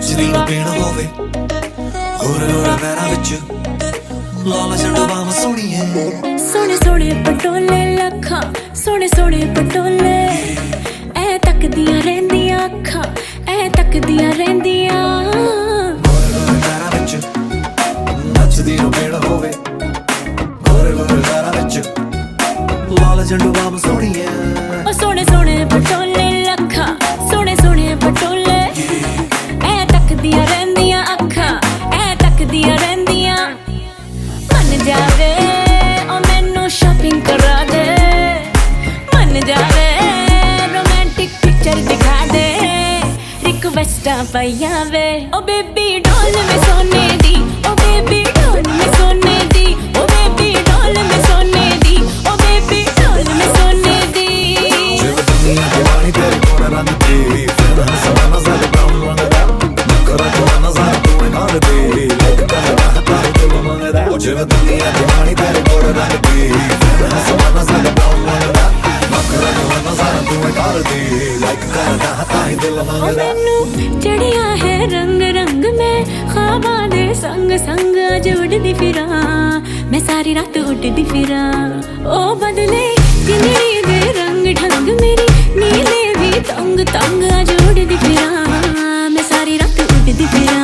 ਨੱਚਦੀ ਨੂੰ ਪੀਣ ਹੋਵੇ ਗੋਰੇ ਗੋਰੇ ਪੈਰਾਂ ਵਿੱਚ ਲਾਲ ਜੰਡੂ ਬਾਮ ਸੋਹਣੀਏ ਸੋਹਣੇ ਸੋਹਣੇ ਪਟੋਲੇ ਲੱਖਾਂ ਸੋਹਣੇ ਸੋਹਣੇ ਪਟੋਲੇ ਐ ਤੱਕਦੀਆਂ ਰਹਿੰਦੀਆਂ ਅੱਖਾਂ ਐ ਤੱਕਦੀਆਂ ਰਹਿੰਦੀਆਂ ਗੋਰੇ ਗੋਰੇ ਪੈਰਾਂ ਵਿੱਚ ਨੱਚਦੀ ਨੂੰ ਪੀਣ ਹੋਵੇ ਗੋਰੇ ਗੋਰੇ ਪੈਰਾਂ ਵਿੱਚ ਲਾਲ ਜੰਡੂ ਬਾਮ ਸੋਹਣੀਏ ਉਹ ਸੋਹਣੇ ਸੋਹਣੇ ਪਟੋਲੇ ਲੱਖਾਂ ਸੋਹਣੇ ਸੋਹਣੇ ਪਟੋਲੇ ਐ ਤੱਕਦੀਆਂ ਰਹਿੰਦੀਆਂ ਅੱਖਾਂ ਐ ਤੱਕਦੀਆਂ ਰਹਿੰਦੀਆਂ ਮੰਨ ਜਾਵੇ ਉਹ ਮੈਨੂੰ ਸ਼ਾਪਿੰਗ ਕਰਾ ਦੇ ਮੰਨ ਜਾਵੇ ਰੋਮਾਂਟਿਕ ਪਿਕਚਰ ਦਿਖਾ ਦੇ ਰਿਕਵੈਸਟਾਂ ਪਈਆਂ ਵੇ ਉਹ ਬੇਬੀ ਡੋਲ ਮੈਂ ਸੋਨੇ ਦੀ ਉਹ ਬੇਬੀ ਡੋਲ ਮੈਂ ਸੋਨੇ ਦੀ ਉਹ ਬੇਬੀ ਡੋਲ ਮੈਂ ਸੋਨੇ ਦੀ ਉਹ ਬੇਬੀ ਡੋਲ ਮੈਂ ਸੋਨੇ ਦੀ ਜਿਵੇਂ ਦੁਨੀਆ ਦੀਵਾਨੀ ਤੇਰੇ ਕੋਲ ਰੰਗ ਦੀ ਫਿਰ ਹੱਸਦਾ ਨਜ਼ਰ ਬਰਾਉਨ ਰੰਗ ਦਾ ਨਖਰਾ ਤੋਂ ਨਜ਼ਰ ਤੂੰ ਇਨਾਰ ਦੇ ਲੱਗ ਕਰਦਾ ਹੱਥਾਂ ਤੋਂ ਮੰਗਦਾ ਉਹ ਜਿਵੇਂ ਦੁਨੀਆ ਦੀਵਾਨੀ ਤੇਰੇ ਕੋਲ ਰੰਗ ਦੀ ਫਿਰ ਹੱਸਦਾ ਨਜ਼ਰ ਬਰਾਉਨ ਰੰਗ ਦਾ ਨਖਰਾ ਤੋਂ ਨਜ਼ਰ ਤੂੰ ਇਨਾਰ ਦੇ ਲੱਗ ਕਰਦਾ ਹੱਥਾਂ ਤੋਂ ਮੰਗਦਾ ਮੈਨੂੰ ਚੜਿਆ ਹੈ ਰੰਗ ਰੰਗ ਮੈਂ ख्वाबां दे संग संग अज उड़दी फिरां मैं सारी रात उड़दी फिरां ओ बदले जिंदड़ी दे रंग ढंग मेरी नीले भी तंग तंग अज उड़दी फिरां मैं सारी रात उड़दी फिरां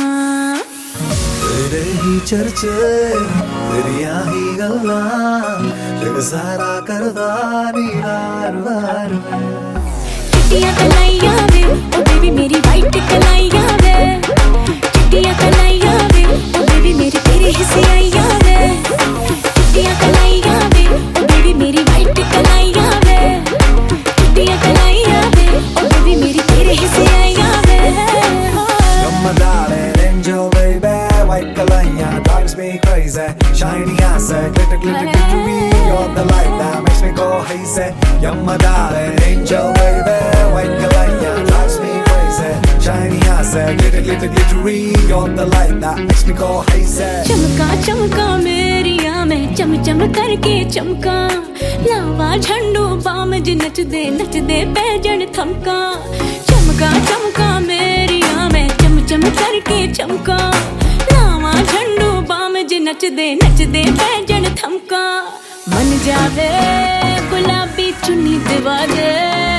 तेरे ही चर्चे तेरियां ही गल्लां जग सारा करदा नी वार वार चिट्टियां कलाइयां वे ओ बेबी मेरी वाइट कलाइयां वे चिट्टियां कलाइयां वे ओ बेबी मेरे तेरे हिस्से आइयां वे चिट्टियां कलाइयां वे ओ बेबी मेरी वाइट कलाइयां वे चिट्टियां कलाइयां वे ओ बेबी मेरी तेरे हिस्से आइयां वे You're my darling angel baby white kalaya drives me crazy shiny eyes glitter glitter glittery you're the light that makes me go hazy You're my darling angel baby white kalaya drives me crazy shiny eyes glitter glitter glittery you're the light that makes me go hazy चमका चमका मेरिया मैं चम चम करके चमका लावा झंडू balm ज नचदे नचदे pigeon थमका चमका चमका मेरिया मैं चम चम करके चमका लावा झंडू बाम ज नचदे नचदे पैजन थमका मन जावे गुलाबी चुन्नी दिवा दे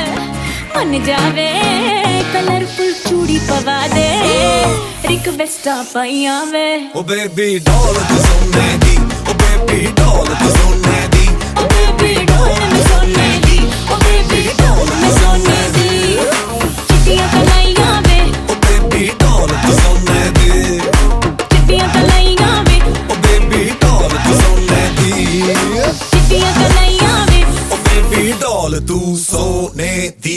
मन जावे कलरफुल चूड़ी पवा दे रिक्वेस्टा पाइयां वे Oh baby doll तू सोने दी Oh baby doll तू सोने दी ओ बेबी डोल मैं सोने दी ओ बेबी डोल मैं सोने दी चिट्टियां कलाइयां वे Oh baby doll तू सोने दी चिट्टियां कलाइयां वे Oh baby doll तू सोने दी चिट्टियां कलाइयां वे Oh baby doll तू सोने दी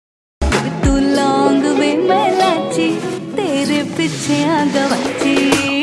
तू लौंग वे मैं लाची तेरे पीछे आ गवाची